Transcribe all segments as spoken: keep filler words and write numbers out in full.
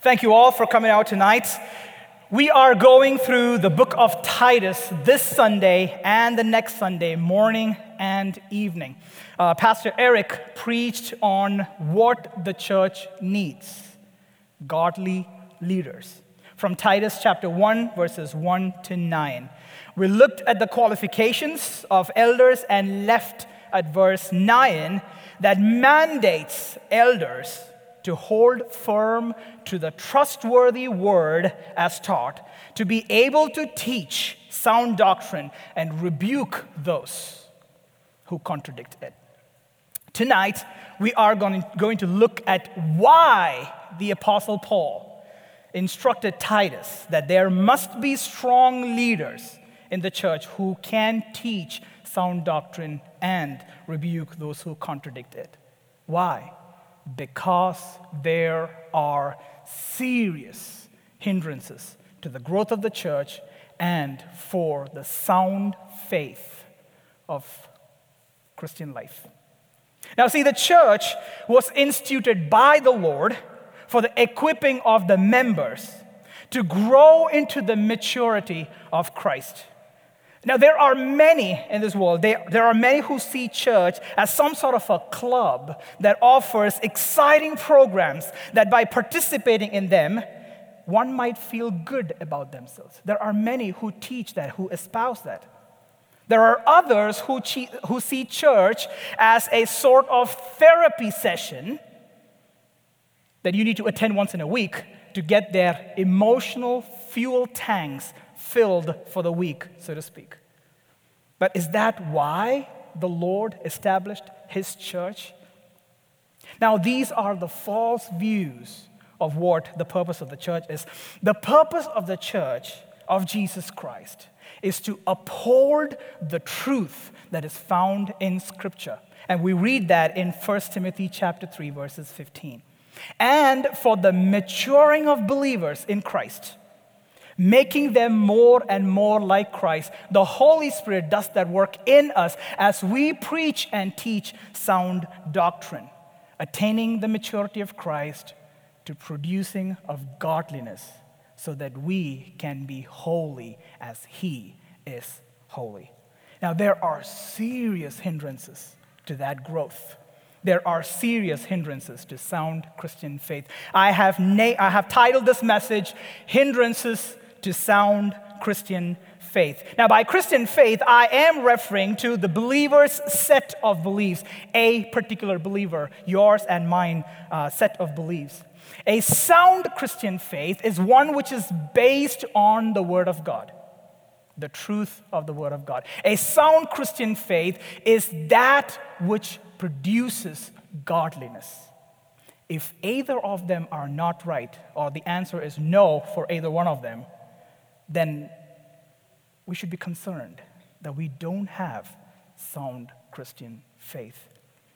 Thank you all for coming out tonight. We are going through the book of Titus this Sunday and the next Sunday, morning and evening. Uh, Pastor Eric preached on what the church needs, godly leaders, from Titus chapter one, verses one to nine. We looked at the qualifications of elders and left at verse nine that mandates elders to hold firm to the trustworthy word as taught, to be able to teach sound doctrine and rebuke those who contradict it. Tonight, we are going, going to look at why the Apostle Paul instructed Titus that there must be strong leaders in the church who can teach sound doctrine and rebuke those who contradict it. Why? Because there are serious hindrances to the growth of the church and for the sound faith of Christian life. Now, see, the church was instituted by the Lord for the equipping of the members to grow into the maturity of Christ. Now, there are many in this world, there, there are many who see church as some sort of a club that offers exciting programs that by participating in them, one might feel good about themselves. There are many who teach that, who espouse that. There are others who, che- who see church as a sort of therapy session that you need to attend once in a week to get their emotional fuel tanks filled for the week, so to speak. But is that why the Lord established his church? Now, these are the false views of what the purpose of the church is. The purpose of the church of Jesus Christ is to uphold the truth that is found in Scripture. And we read that in First Timothy chapter three, verses fifteen. And for the maturing of believers in Christ, making them more and more like Christ. The Holy Spirit does that work in us as we preach and teach sound doctrine, attaining the maturity of Christ to producing of godliness so that we can be holy as he is holy. Now, there are serious hindrances to that growth. There are serious hindrances to sound Christian faith. I have, na- I have titled this message, Hindrances to Sound Christian Faith. Now, by Christian faith, I am referring to the believer's set of beliefs, a particular believer, yours and mine uh, set of beliefs. A sound Christian faith is one which is based on the Word of God, the truth of the Word of God. A sound Christian faith is that which produces godliness. If either of them are not right, or the answer is no for either one of them, then we should be concerned that we don't have sound Christian faith.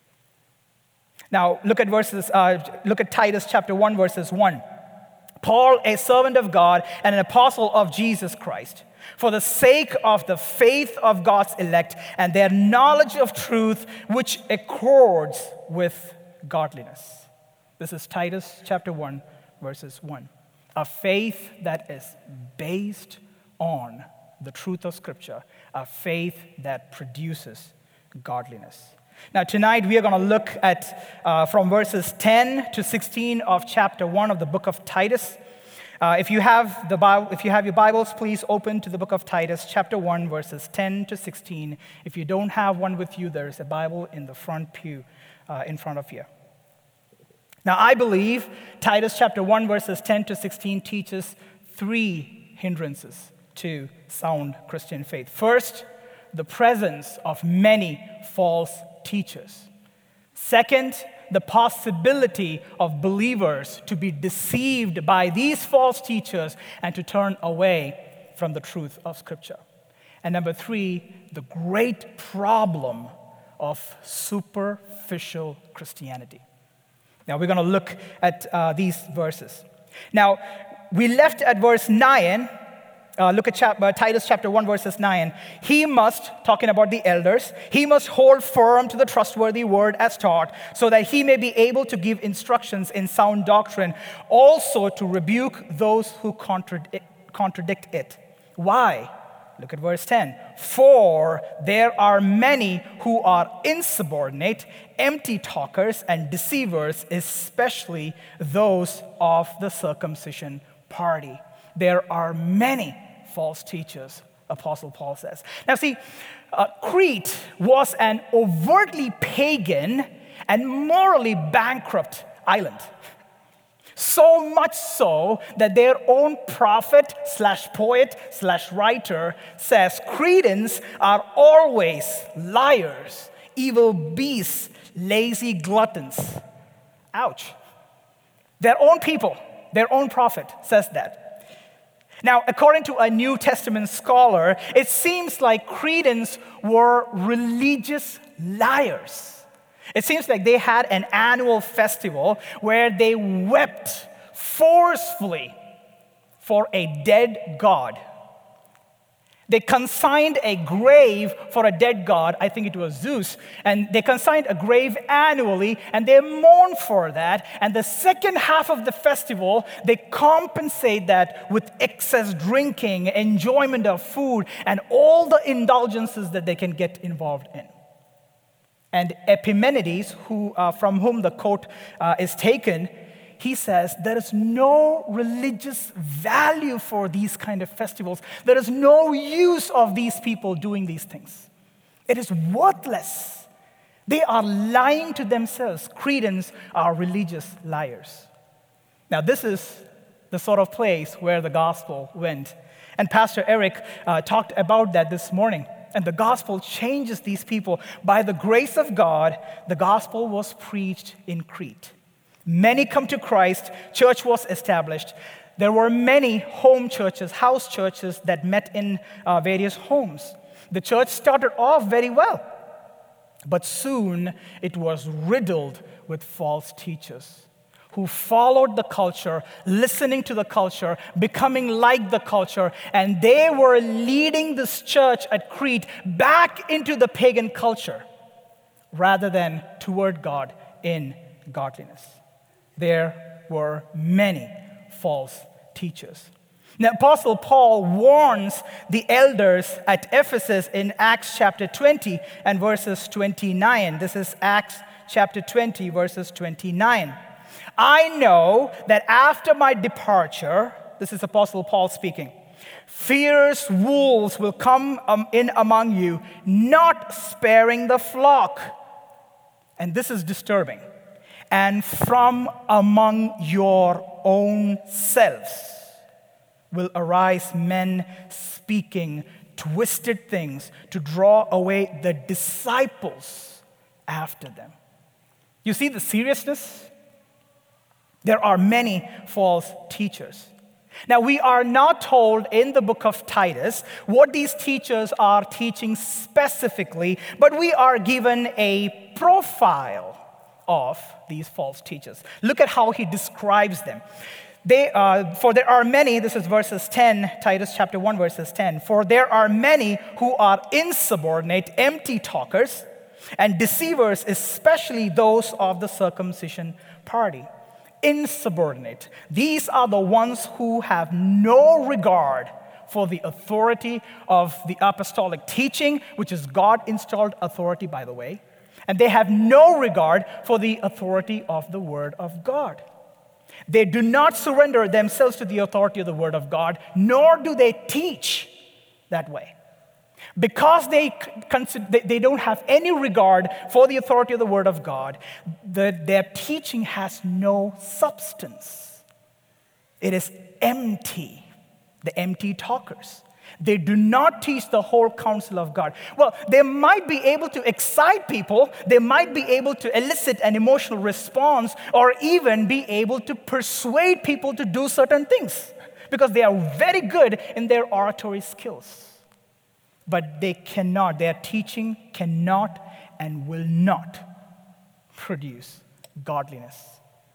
Now, look at verses. Uh, look at Titus chapter one, verses one. Paul, a servant of God and an apostle of Jesus Christ, for the sake of the faith of God's elect and their knowledge of truth, which accords with godliness. This is Titus chapter one, verses one. A faith that is based on the truth of Scripture, a faith that produces godliness. Now, tonight we are going to look at uh, from verses ten to sixteen of chapter one of the book of Titus. Uh, if you have the Bible, if you have your Bibles, please open to the book of Titus, chapter one, verses ten to sixteen. If you don't have one with you, there is a Bible in the front pew uh, in front of you. Now, I believe Titus chapter one, verses ten to sixteen teaches three hindrances to sound Christian faith. First, the presence of many false teachers. Second, the possibility of believers to be deceived by these false teachers and to turn away from the truth of Scripture. And number three, the great problem of superficial Christianity. Now, we're going to look at uh, these verses. Now, we left at verse nine, Uh, look at chap- uh, Titus chapter one, verses nine. He must, talking about the elders, he must hold firm to the trustworthy word as taught, so that he may be able to give instructions in sound doctrine, also to rebuke those who contradict, contradict it. Why? Look at verse ten. For there are many who are insubordinate, empty talkers, and deceivers, especially those of the circumcision party. There are many false teachers, Apostle Paul says. Now see, uh, Crete was an overtly pagan and morally bankrupt island. So much so that their own prophet slash poet slash writer says Cretans are always liars, evil beasts, lazy gluttons. Ouch. Their own people, their own prophet says that. Now, according to a New Testament scholar, it seems like Cretans were religious liars. It seems like they had an annual festival where they wept forcefully for a dead god. They consigned a grave for a dead god, I think it was Zeus, and they consigned a grave annually, and they mourn for that. And the second half of the festival, they compensate that with excess drinking, enjoyment of food, and all the indulgences that they can get involved in. And Epimenides, who, uh, from whom the quote uh, is taken, he says there is no religious value for these kind of festivals. There is no use of these people doing these things. It is worthless. They are lying to themselves. Cretans are religious liars. Now, this is the sort of place where the gospel went. And Pastor Eric uh, talked about that this morning. And the gospel changes these people. By the grace of God, the gospel was preached in Crete. Many come to Christ. Church was established. There were many home churches, house churches that met in uh, various homes. The church started off very well, but soon it was riddled with false teachers who followed the culture, listening to the culture, becoming like the culture, and they were leading this church at Crete back into the pagan culture rather than toward God in godliness. There were many false teachers. Now, Apostle Paul warns the elders at Ephesus in Acts chapter twenty and verses twenty-nine. This is Acts chapter twenty, verses twenty-nine. I know that after my departure, this is Apostle Paul speaking, fierce wolves will come um, in among you, not sparing the flock. And this is disturbing. And from among your own selves will arise men speaking twisted things to draw away the disciples after them. You see the seriousness? There are many false teachers. Now, we are not told in the book of Titus what these teachers are teaching specifically, but we are given a profile of these false teachers. Look at how he describes them. They, uh, for there are many, this is verses ten, Titus chapter one, verses ten. For there are many who are insubordinate, empty talkers, and deceivers, especially those of the circumcision party. Insubordinate. These are the ones who have no regard for the authority of the apostolic teaching, which is God-installed authority, by the way. And they have no regard for the authority of the Word of God. They do not surrender themselves to the authority of the Word of God, nor do they teach that way. Because they, they don't have any regard for the authority of the Word of God, the, their teaching has no substance. It is empty, the empty talkers. They do not teach the whole counsel of God. Well, they might be able to excite people, they might be able to elicit an emotional response, or even be able to persuade people to do certain things, because they are very good in their oratory skills. But they cannot, their teaching cannot and will not produce godliness.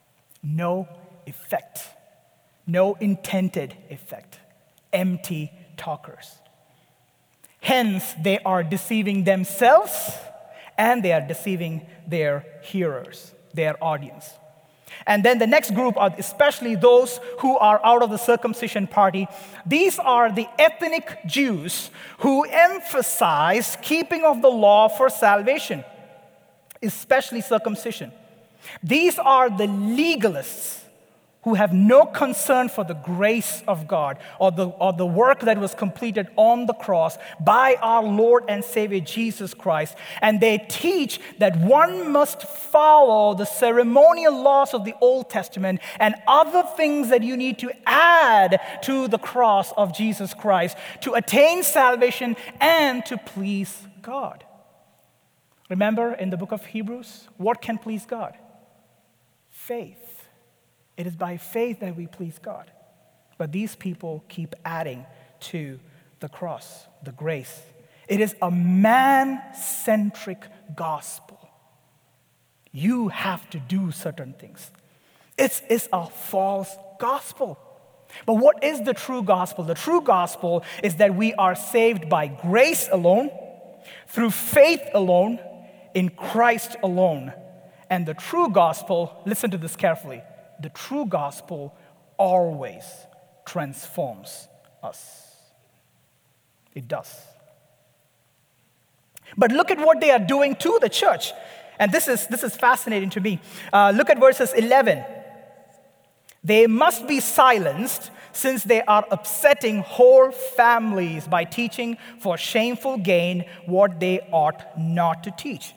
No effect. No intended effect. Empty talkers. Hence, they are deceiving themselves and they are deceiving their hearers, their audience. And then the next group are especially those who are out of the circumcision party. These are the ethnic Jews who emphasize keeping of the law for salvation, especially circumcision. These are the legalists who have no concern for the grace of God or the, or the work that was completed on the cross by our Lord and Savior Jesus Christ. And they teach that one must follow the ceremonial laws of the Old Testament and other things that you need to add to the cross of Jesus Christ to attain salvation and to please God. Remember in the book of Hebrews, what can please God? Faith. It is by faith that we please God. But these people keep adding to the cross, the grace. It is a man-centric gospel. You have to do certain things. It is a false gospel. But what is the true gospel? The true gospel is that we are saved by grace alone, through faith alone, in Christ alone. And the true gospel, listen to this carefully, the true gospel always transforms us. It does. But look at what they are doing to the church. And this is, this is fascinating to me. Uh, look at verses eleven. They must be silenced since they are upsetting whole families by teaching for shameful gain what they ought not to teach.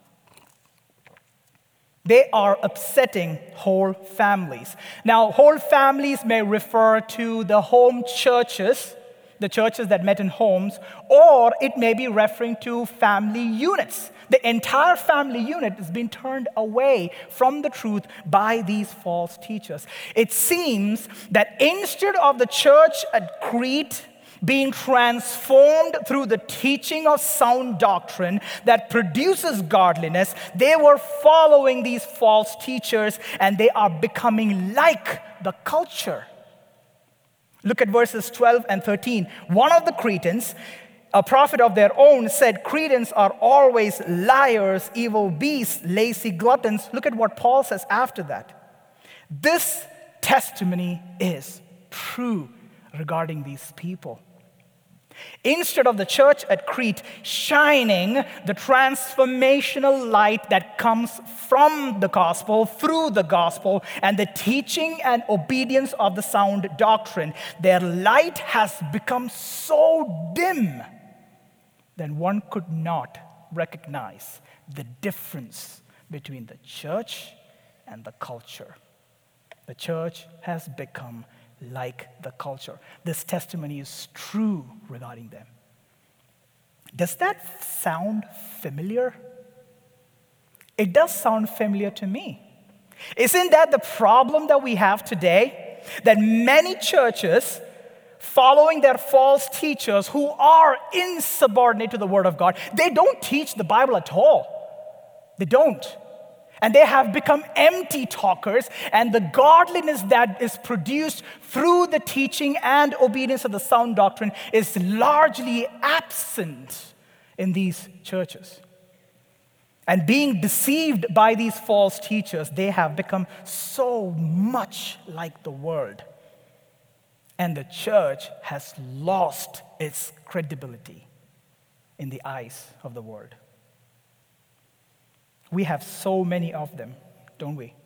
They are upsetting whole families. Now, whole families may refer to the home churches, the churches that met in homes, or it may be referring to family units. The entire family unit is being turned away from the truth by these false teachers. It seems that instead of the church at Crete being transformed through the teaching of sound doctrine that produces godliness, they were following these false teachers and they are becoming like the culture. Look at verses twelve and thirteen. One of the Cretans, a prophet of their own, said, Cretans are always liars, evil beasts, lazy gluttons. Look at what Paul says after that. This testimony is true regarding these people. Instead of the church at Crete shining the transformational light that comes from the gospel, through the gospel, and the teaching and obedience of the sound doctrine, their light has become so dim that one could not recognize the difference between the church and the culture. The church has become like the culture. This testimony is true regarding them. Does that sound familiar? It does sound familiar to me. Isn't that the problem that we have today? That many churches, following their false teachers who are insubordinate to the Word of God, they don't teach the Bible at all. They don't. And they have become empty talkers, and the godliness that is produced through the teaching and obedience of the sound doctrine is largely absent in these churches. And being deceived by these false teachers, they have become so much like the world. And the church has lost its credibility in the eyes of the world. We have so many of them, don't we?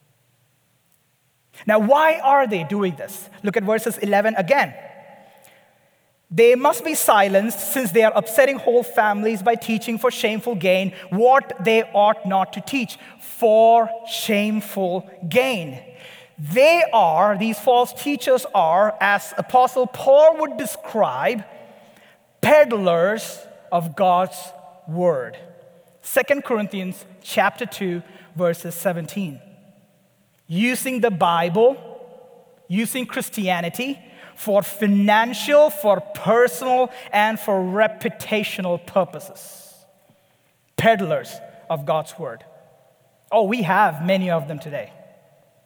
Now, why are they doing this? Look at verses eleven again. They must be silenced since they are upsetting whole families by teaching for shameful gain what they ought not to teach for shameful gain. They are, these false teachers are, as Apostle Paul would describe, peddlers of God's word. Second Corinthians chapter two, verses seventeen. Using the Bible, using Christianity for financial, for personal, and for reputational purposes. Peddlers of God's word. Oh, we have many of them today.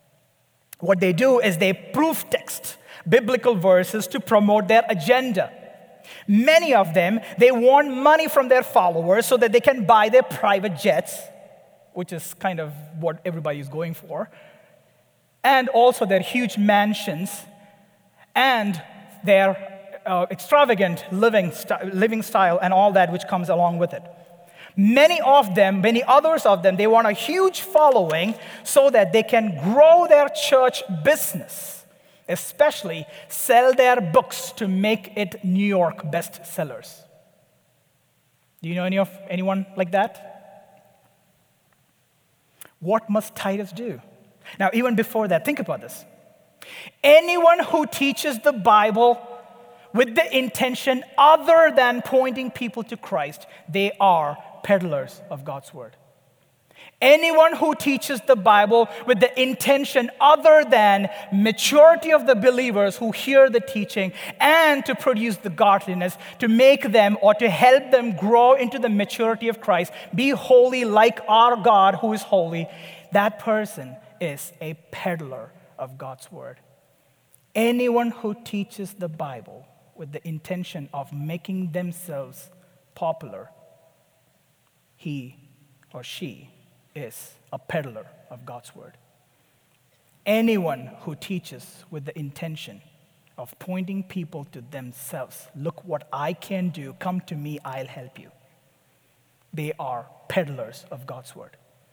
What they do is they proof text biblical verses to promote their agenda. Many of them, they want money from their followers so that they can buy their private jets, which is kind of what everybody is going for, and also their huge mansions and their uh, extravagant living, st- living style and all that which comes along with it. Many of them, many others of them, they want a huge following so that they can grow their church business, especially sell their books to make it New York bestsellers. Do you know any of anyone like that? What must Titus do? Now, even before that, think about this. Anyone who teaches the Bible with the intention other than pointing people to Christ, they are peddlers of God's word. Anyone who teaches the Bible with the intention other than maturity of the believers who hear the teaching and to produce the godliness, to make them or to help them grow into the maturity of Christ, be holy like our God who is holy, that person is a peddler of God's word. Anyone who teaches the Bible with the intention of making themselves popular, he or she is a peddler of God's word. Anyone who teaches with the intention of pointing people to themselves, look what I can do, come to me, I'll help you, they are peddlers of God's word.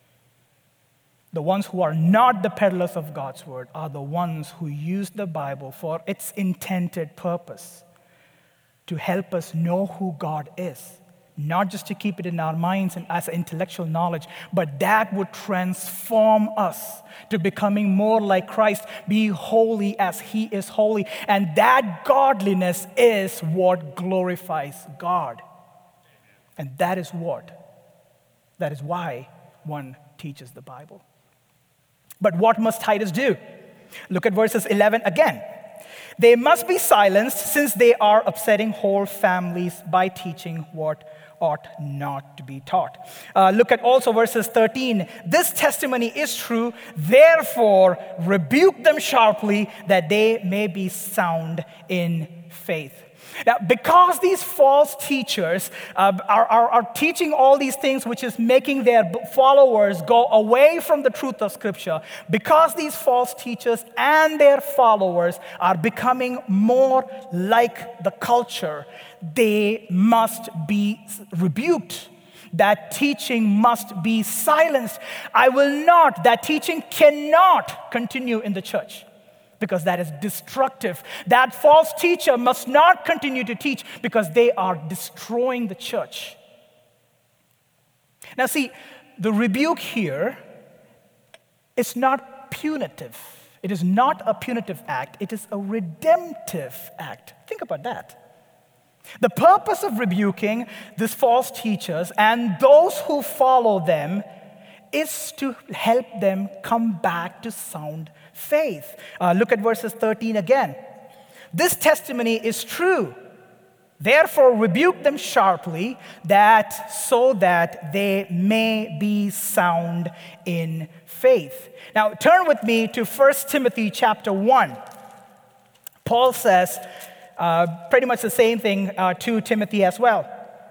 The ones who are not the peddlers of God's word are the ones who use the Bible for its intended purpose, to help us know who God is, not just to keep it in our minds and as intellectual knowledge, but that would transform us to becoming more like Christ, be holy as he is holy. And that godliness is what glorifies God. And that is what, that is why one teaches the Bible. But what must Titus do? Look at verses eleven again. They must be silenced since they are upsetting whole families by teaching what ought not to be taught. Uh, look at also verses thirteen. This testimony is true, therefore rebuke them sharply that they may be sound in faith. Now, because these false teachers uh, are, are, are teaching all these things which is making their followers go away from the truth of Scripture, because these false teachers and their followers are becoming more like the culture, they must be rebuked. That teaching must be silenced. I will not, that teaching cannot continue in the church, because that is destructive. That false teacher must not continue to teach because they are destroying the church. Now see, the rebuke here is not punitive. It is not a punitive act. It is a redemptive act. Think about that. The purpose of rebuking these false teachers and those who follow them is to help them come back to sound faith. Uh, look at verses thirteen again. This testimony is true. Therefore, rebuke them sharply, that so that they may be sound in faith. Now, turn with me to First Timothy chapter one. Paul says uh, pretty much the same thing uh, to Timothy as well.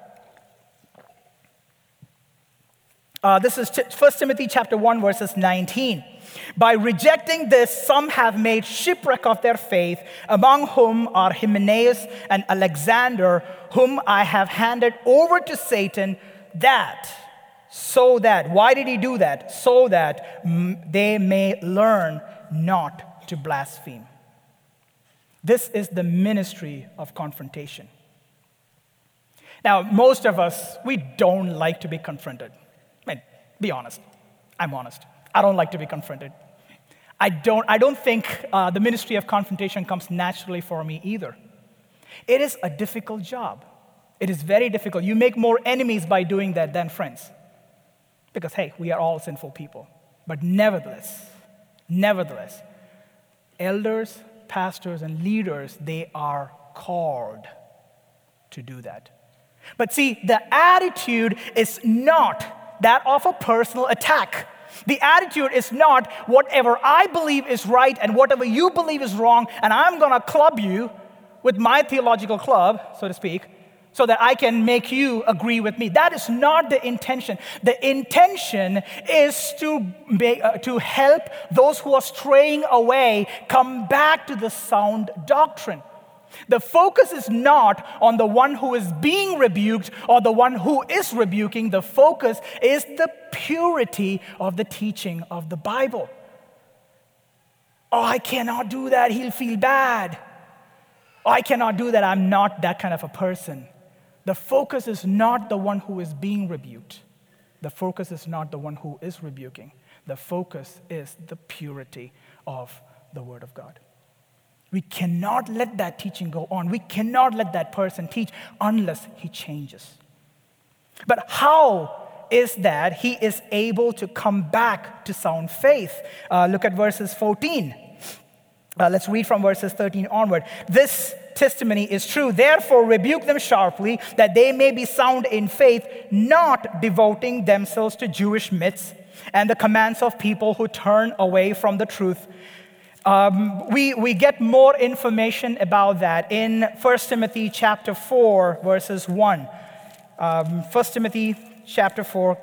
Uh, this is First Timothy chapter one, verses nineteen. By rejecting this, some have made shipwreck of their faith, among whom are Hymenaeus and Alexander, whom I have handed over to Satan, that, so that, why did he do that? So that mm, they may learn not to blaspheme. This is the ministry of confrontation. Now, most of us, we don't like to be confronted. I mean, be honest. I'm honest. I don't like to be confronted. I don't, I don't think uh, the ministry of confrontation comes naturally for me either. It is a difficult job. It is very difficult. You make more enemies by doing that than friends. Because, hey, we are all sinful people. But nevertheless, nevertheless, elders, pastors, and leaders, they are called to do that. But see, the attitude is not that of a personal attack. The attitude is not whatever I believe is right and whatever you believe is wrong, and I'm going to club you with my theological club, so to speak, so that I can make you agree with me. That is not the intention. The intention is to, make, uh, to help those who are straying away come back to the sound doctrine. The focus is not on the one who is being rebuked or the one who is rebuking. The focus is the purity of the teaching of the Bible. Oh, I cannot do that. He'll feel bad. Oh, I cannot do that. I'm not that kind of a person. The focus is not the one who is being rebuked. The focus is not the one who is rebuking. The focus is the purity of the Word of God. We cannot let that teaching go on. We cannot let that person teach unless he changes. But how is that he is able to come back to sound faith? Uh, look at verses fourteen. Uh, let's read from verses thirteen onward. This testimony is true. Therefore, rebuke them sharply, that they may be sound in faith, not devoting themselves to Jewish myths and the commands of people who turn away from the truth. Um, we, we get more information about that in First Timothy chapter four, verses one. Um, First Timothy chapter four,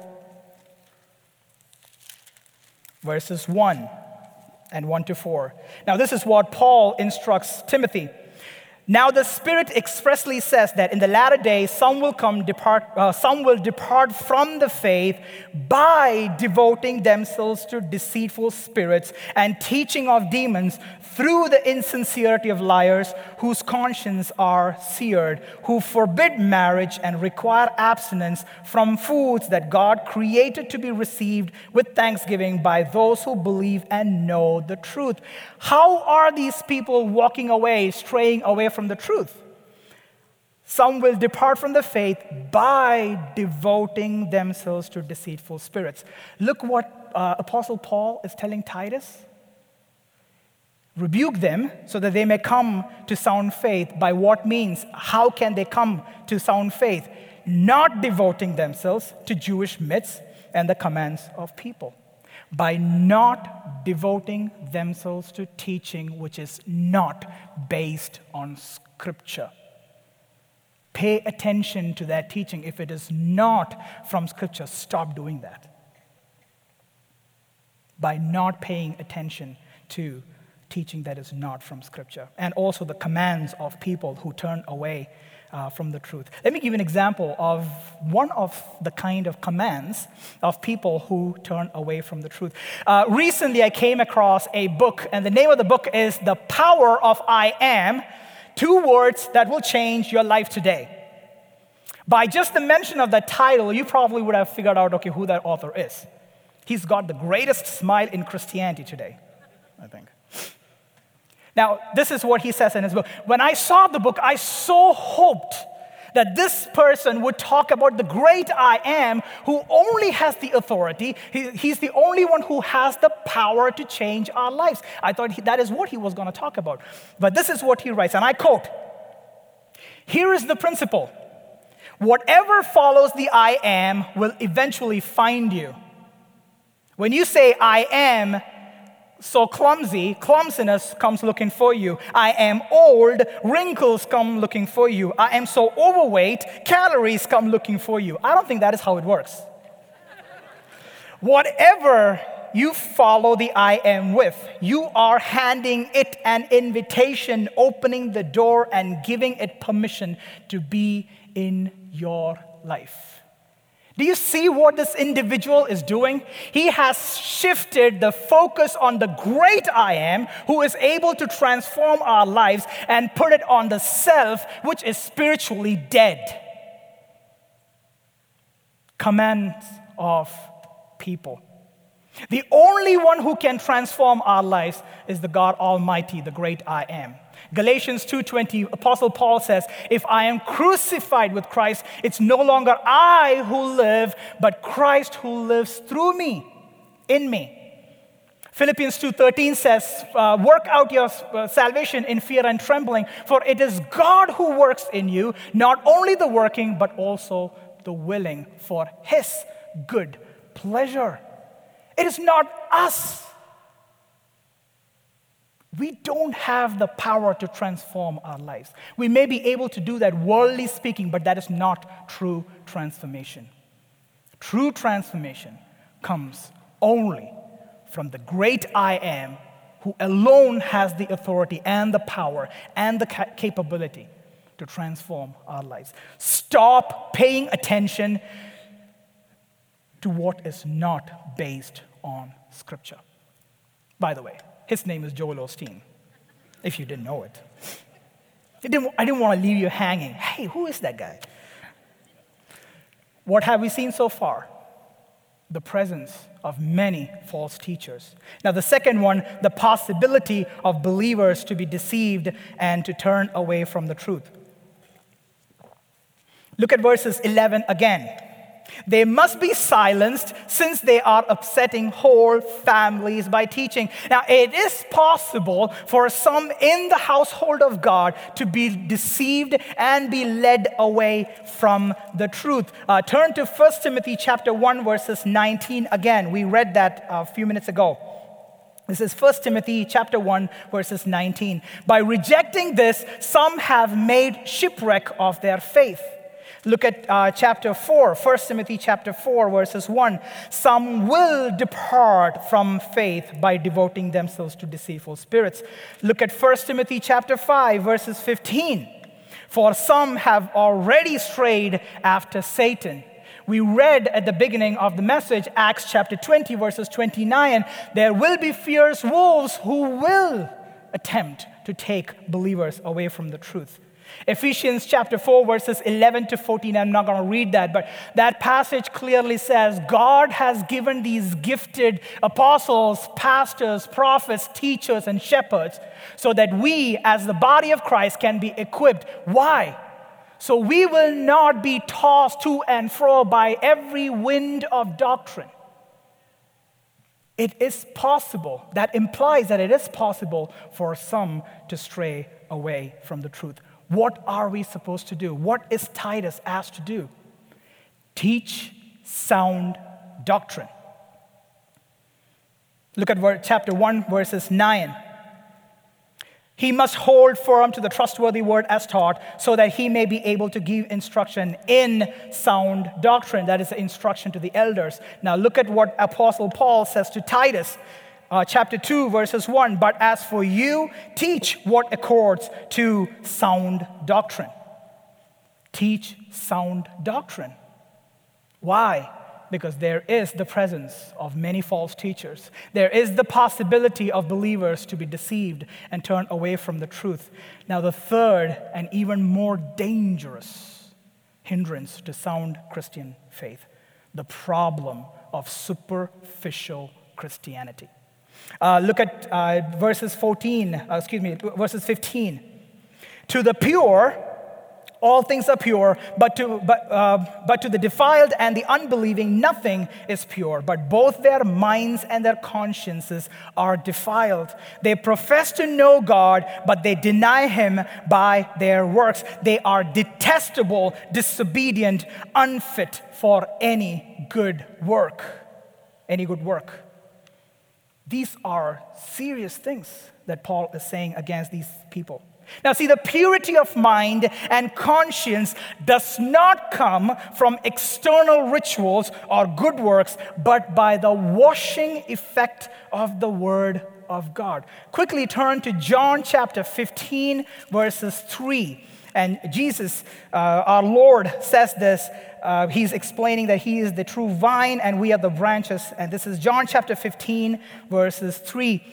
verses one and one to four. Now, this is what Paul instructs Timothy. Now the Spirit expressly says that in the latter days some will come depart, uh, some will depart from the faith by devoting themselves to deceitful spirits and teaching of demons through the insincerity of liars whose consciences are seared, who forbid marriage and require abstinence from foods that God created to be received with thanksgiving by those who believe and know the truth. How are these people walking away, straying away from the truth? Some will depart from the faith by devoting themselves to deceitful spirits. Look what uh, Apostle Paul is telling Titus. Rebuke them so that they may come to sound faith. By what means? How can they come to sound faith? Not devoting themselves to Jewish myths and the commands of people. By not devoting themselves to teaching which is not based on Scripture. Pay attention to that teaching. If it is not from Scripture, stop doing that. By not paying attention to teaching that is not from Scripture. And also the commands of people who turn away uh, from the truth. Let me give you an example of one of the kind of commands of people who turn away from the truth. Uh, recently, I came across a book, and the name of the book is The Power of I Am, Two Words That Will Change Your Life Today. By just the mention of that title, you probably would have figured out, okay, who that author is. He's got the greatest smile in Christianity today, I think. Now, this is what he says in his book. When I saw the book, I so hoped that this person would talk about the great I Am who only has the authority. He, he's the only one who has the power to change our lives. I thought he, that is what he was going to talk about. But this is what he writes, and I quote, "Here is the principle. Whatever follows the I Am will eventually find you. When you say I am so clumsy, clumsiness comes looking for you. I am old, wrinkles come looking for you. I am so overweight, calories come looking for you." I don't think that is how it works. Whatever you follow the I am with, you are handing it an invitation, opening the door and giving it permission to be in your life. Do you see what this individual is doing? He has shifted the focus on the great I Am who is able to transform our lives and put it on the self which is spiritually dead. Commands of people. The only one who can transform our lives is the God Almighty, the great I Am. Galatians two twenty, Apostle Paul says, "If I am crucified with Christ, it's no longer I who live, but Christ who lives through me, in me." Philippians two thirteen says, uh, "Work out your uh, salvation in fear and trembling, for it is God who works in you, not only the working, but also the willing for His good pleasure." It is not us. We don't have the power to transform our lives. We may be able to do that worldly speaking, but that is not true transformation. True transformation comes only from the great I Am, who alone has the authority and the power and the ca- capability to transform our lives. Stop paying attention to what is not based on Scripture. By the way, his name is Joel Osteen, if you didn't know it. I didn't, I didn't want to leave you hanging. Hey, who is that guy? What have we seen so far? The presence of many false teachers. Now, the second one, the possibility of believers to be deceived and to turn away from the truth. Look at verses eleven again. They must be silenced since they are upsetting whole families by teaching. Now, it is possible for some in the household of God to be deceived and be led away from the truth. Uh, turn to First Timothy chapter one, verses nineteen again. We read that a few minutes ago. This is First Timothy chapter one, verses nineteen. By rejecting this, some have made shipwreck of their faith. Look at uh, chapter four, First Timothy chapter four, verses one. Some will depart from faith by devoting themselves to deceitful spirits. Look at First Timothy chapter five, verses fifteen. For some have already strayed after Satan. We read at the beginning of the message, Acts chapter twenty, verses twenty-nine, there will be fierce wolves who will attempt to take believers away from the truth. Ephesians chapter four, verses eleven to fourteen, I'm not going to read that, but that passage clearly says God has given these gifted apostles, pastors, prophets, teachers, and shepherds so that we, as the body of Christ, can be equipped. Why? So we will not be tossed to and fro by every wind of doctrine. It is possible, that implies that it is possible for some to stray away from the truth. What are we supposed to do? What is Titus asked to do? Teach sound doctrine. Look at chapter one, verses nine. He must hold firm to the trustworthy word as taught, so that he may be able to give instruction in sound doctrine. That is the instruction to the elders. Now look at what Apostle Paul says to Titus. Uh, chapter two, verses one, but as for you, teach what accords to sound doctrine. Teach sound doctrine. Why? Because there is the presence of many false teachers. There is the possibility of believers to be deceived and turn away from the truth. Now, the third and even more dangerous hindrance to sound Christian faith, the problem of superficial Christianity. Uh, look at uh, verses fourteen, uh, excuse me, verses fifteen. To the pure, all things are pure, but to, but, uh, but to the defiled and the unbelieving, nothing is pure. But both their minds and their consciences are defiled. They profess to know God, but they deny him by their works. They are detestable, disobedient, unfit for any good work. Any good work. These are serious things that Paul is saying against these people. Now, see, the purity of mind and conscience does not come from external rituals or good works, but by the washing effect of the Word of God. Quickly turn to John chapter fifteen, verses three. And Jesus, uh, our Lord, says this. Uh, he's explaining that he is the true vine and we are the branches. And this is John chapter fifteen, verses three.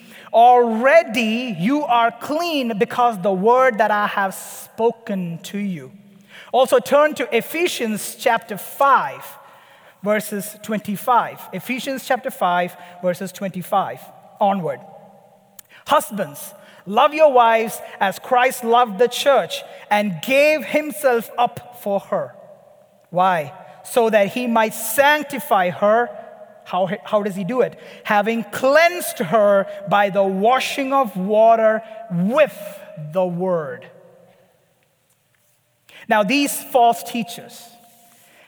Already you are clean because the word that I have spoken to you. Also turn to Ephesians chapter five, verses twenty-five. Ephesians chapter five, verses twenty-five onward. Husbands, love your wives as Christ loved the church and gave himself up for her. Why? So that he might sanctify her. How, how does he do it? Having cleansed her by the washing of water with the word. Now, these false teachers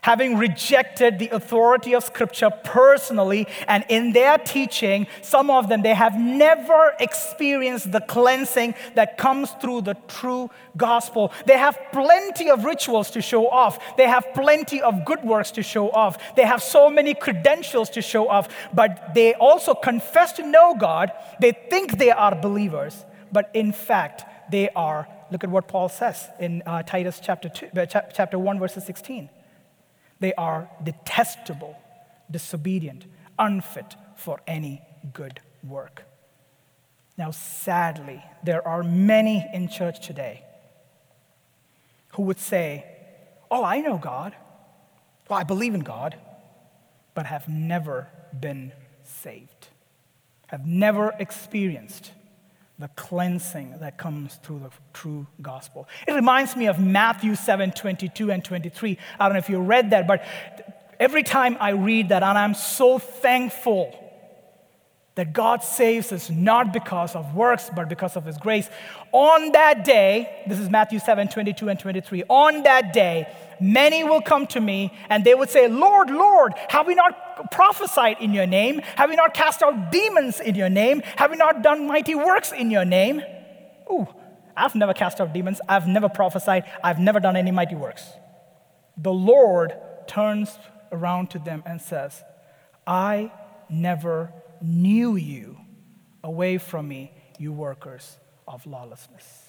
having rejected the authority of Scripture personally, and in their teaching, some of them, they have never experienced the cleansing that comes through the true gospel. They have plenty of rituals to show off. They have plenty of good works to show off. They have so many credentials to show off, but they also confess to know God. They think they are believers, but in fact, they are, look at what Paul says in uh, Titus chapter two, uh, chapter one, verses sixteen. They are detestable, disobedient, unfit for any good work. Now, sadly, there are many in church today who would say, oh, I know God. Well, I believe in God, but have never been saved, have never experienced the cleansing that comes through the true gospel. It reminds me of Matthew seven, twenty-two and twenty-three. I don't know if you read that, but every time I read that, and I'm so thankful that God saves us not because of works, but because of His grace. On that day, this is Matthew seven, twenty-two and twenty-three, on that day, many will come to me, and they would say, Lord, Lord, have we not prophesied in your name? Have we not cast out demons in your name? Have we not done mighty works in your name? Ooh, I've never cast out demons. I've never prophesied. I've never done any mighty works. The Lord turns around to them and says, I never knew you. Away from me, you workers of lawlessness.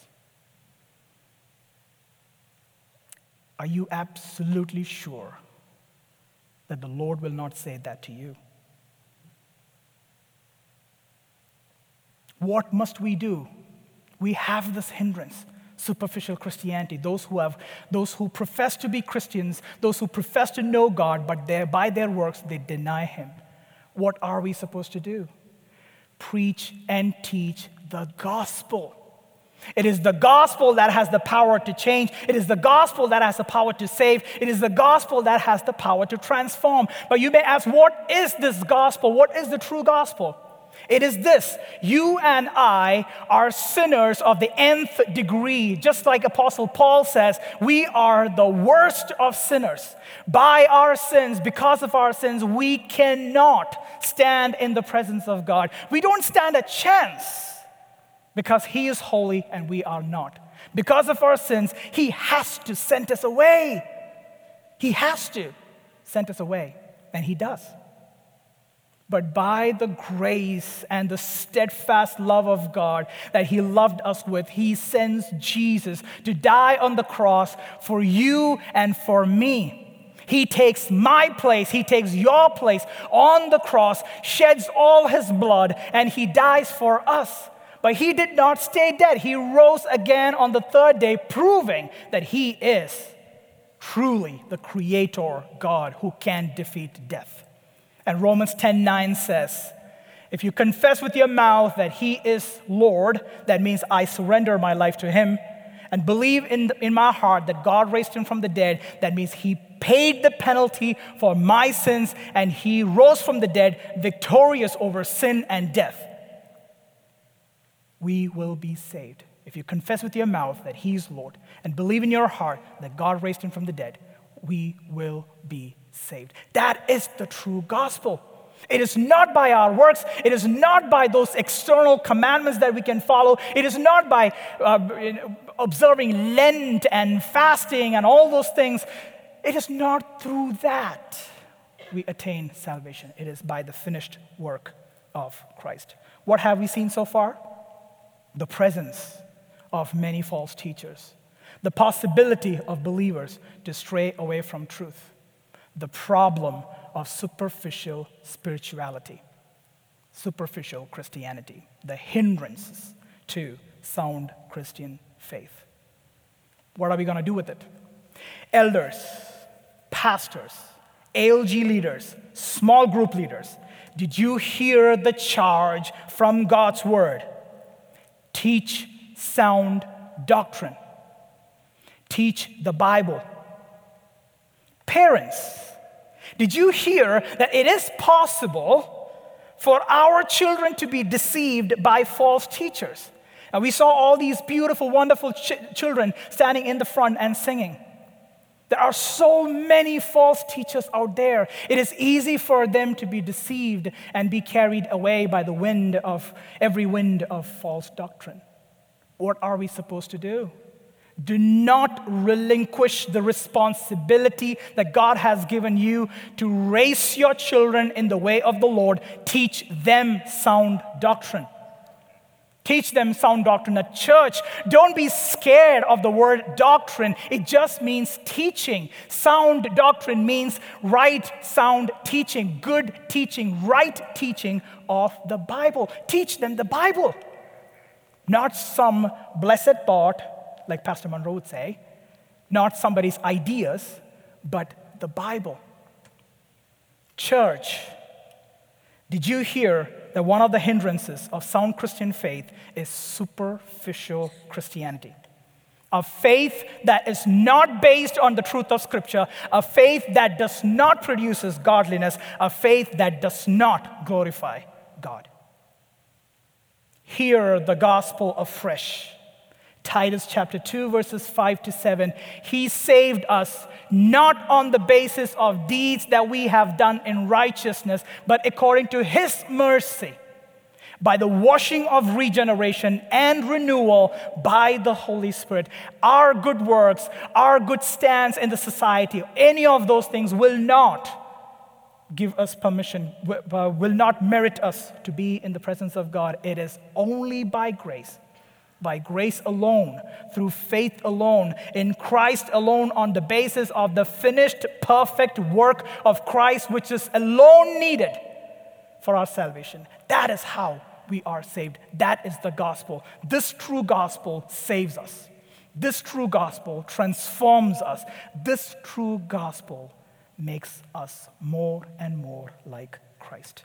Are you absolutely sure that the Lord will not say that to you? What must we do? We have this hindrance, superficial Christianity. Those who have, those who profess to be Christians, those who profess to know God, but by their works they deny Him. What are we supposed to do? Preach and teach the gospel. It is the gospel that has the power to change. It is the gospel that has the power to save. It is the gospel that has the power to transform. But you may ask, what is this gospel? What is the true gospel? It is this: you and I are sinners of the nth degree. Just like Apostle Paul says, we are the worst of sinners. By our sins, because of our sins, we cannot stand in the presence of God. We don't stand a chance because He is holy and we are not. Because of our sins, He has to send us away. He has to send us away, and He does. But by the grace and the steadfast love of God that He loved us with, He sends Jesus to die on the cross for you and for me. He takes my place, He takes your place on the cross, sheds all His blood, and He dies for us. But He did not stay dead. He rose again on the third day, proving that He is truly the Creator God who can defeat death. And Romans ten nine says, if you confess with your mouth that He is Lord, that means I surrender my life to Him, and believe in, in my heart that God raised Him from the dead, that means He paid the penalty for my sins and He rose from the dead victorious over sin and death. We will be saved. If you confess with your mouth that He is Lord and believe in your heart that God raised Him from the dead, we will be saved. That is the true gospel. It is not by our works. It is not by those external commandments that we can follow. It is not by uh, observing Lent and fasting and all those things. It is not through that we attain salvation. It is by the finished work of Christ. What have we seen so far? The presence of many false teachers. The possibility of believers to stray away from truth. The problem of superficial spirituality, superficial Christianity, the hindrances to sound Christian faith. What are we going to do with it? Elders, pastors, A L G leaders, small group leaders, did you hear the charge from God's word? Teach sound doctrine. Teach the Bible. Parents, did you hear that it is possible for our children to be deceived by false teachers? And we saw all these beautiful, wonderful ch- children standing in the front and singing. There are so many false teachers out there. It is easy for them to be deceived and be carried away by the wind of every wind of false doctrine. What are we supposed to do? Do not relinquish the responsibility that God has given you to raise your children in the way of the Lord. Teach them sound doctrine. Teach them sound doctrine at church. Don't be scared of the word doctrine. It just means teaching. Sound doctrine means right sound teaching, good teaching, right teaching of the Bible. Teach them the Bible. Not some blessed thought, like Pastor Monroe would say, not somebody's ideas, but the Bible. Church, did you hear that one of the hindrances of sound Christian faith is superficial Christianity? A faith that is not based on the truth of Scripture, a faith that does not produce godliness, a faith that does not glorify God. Hear the gospel afresh. Titus chapter two, verses five to seven. He saved us not on the basis of deeds that we have done in righteousness, but according to his mercy, by the washing of regeneration and renewal by the Holy Spirit. Our good works, our good stance in the society, any of those things will not give us permission, will not merit us to be in the presence of God. It is only by grace. By grace alone, through faith alone, in Christ alone, on the basis of the finished, perfect work of Christ, which is alone needed for our salvation. That is how we are saved. That is the gospel. This true gospel saves us. This true gospel transforms us. This true gospel makes us more and more like Christ.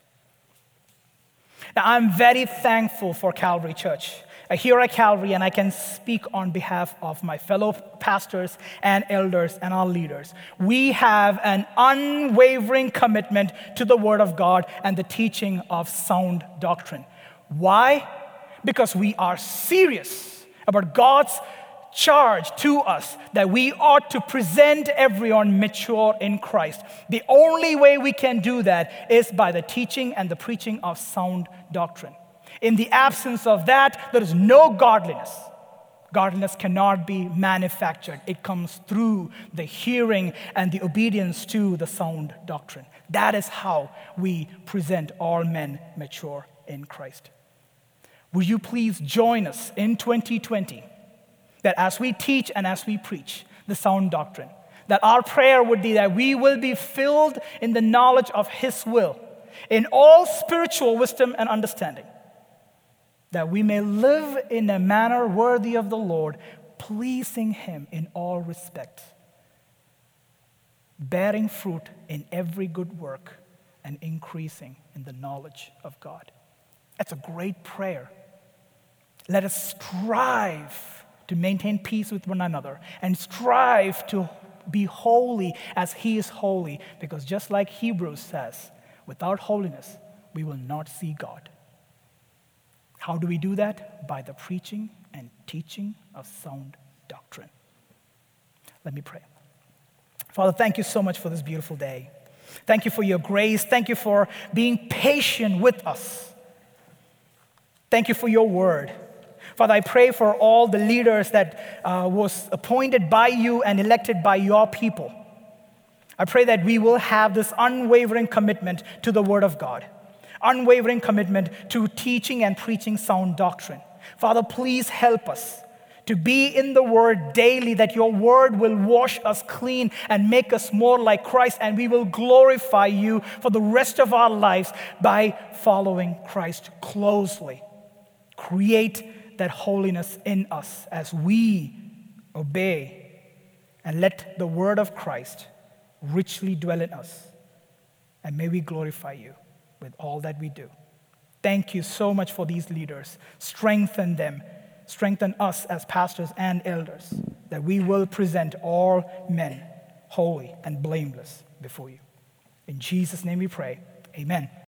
Now, I'm very thankful for Calvary Church. Here at Calvary, and I can speak on behalf of my fellow pastors and elders and our leaders. We have an unwavering commitment to the Word of God and the teaching of sound doctrine. Why? Because we are serious about God's charge to us that we ought to present everyone mature in Christ. The only way we can do that is by the teaching and the preaching of sound doctrine. In the absence of that, there is no godliness. Godliness cannot be manufactured. It comes through the hearing and the obedience to the sound doctrine. That is how we present all men mature in Christ. Will you please join us in twenty twenty that as we teach and as we preach the sound doctrine, that our prayer would be that we will be filled in the knowledge of His will, in all spiritual wisdom and understanding, that we may live in a manner worthy of the Lord, pleasing Him in all respects, bearing fruit in every good work, and increasing in the knowledge of God. That's a great prayer. Let us strive to maintain peace with one another and strive to be holy as He is holy, because just like Hebrews says, without holiness, we will not see God. How do we do that? By the preaching and teaching of sound doctrine. Let me pray. Father, thank you so much for this beautiful day. Thank you for your grace. Thank you for being patient with us. Thank you for your word. Father, I pray for all the leaders that uh, was appointed by you and elected by your people. I pray that we will have this unwavering commitment to the word of God. Unwavering commitment to teaching and preaching sound doctrine. Father, please help us to be in the Word daily, that your Word will wash us clean and make us more like Christ, and we will glorify you for the rest of our lives by following Christ closely. Create that holiness in us as we obey, and let the Word of Christ richly dwell in us, and may we glorify you with all that we do. Thank you so much for these leaders. Strengthen them. Strengthen us as pastors and elders, that we will present all men holy and blameless before you. In Jesus' name we pray. Amen.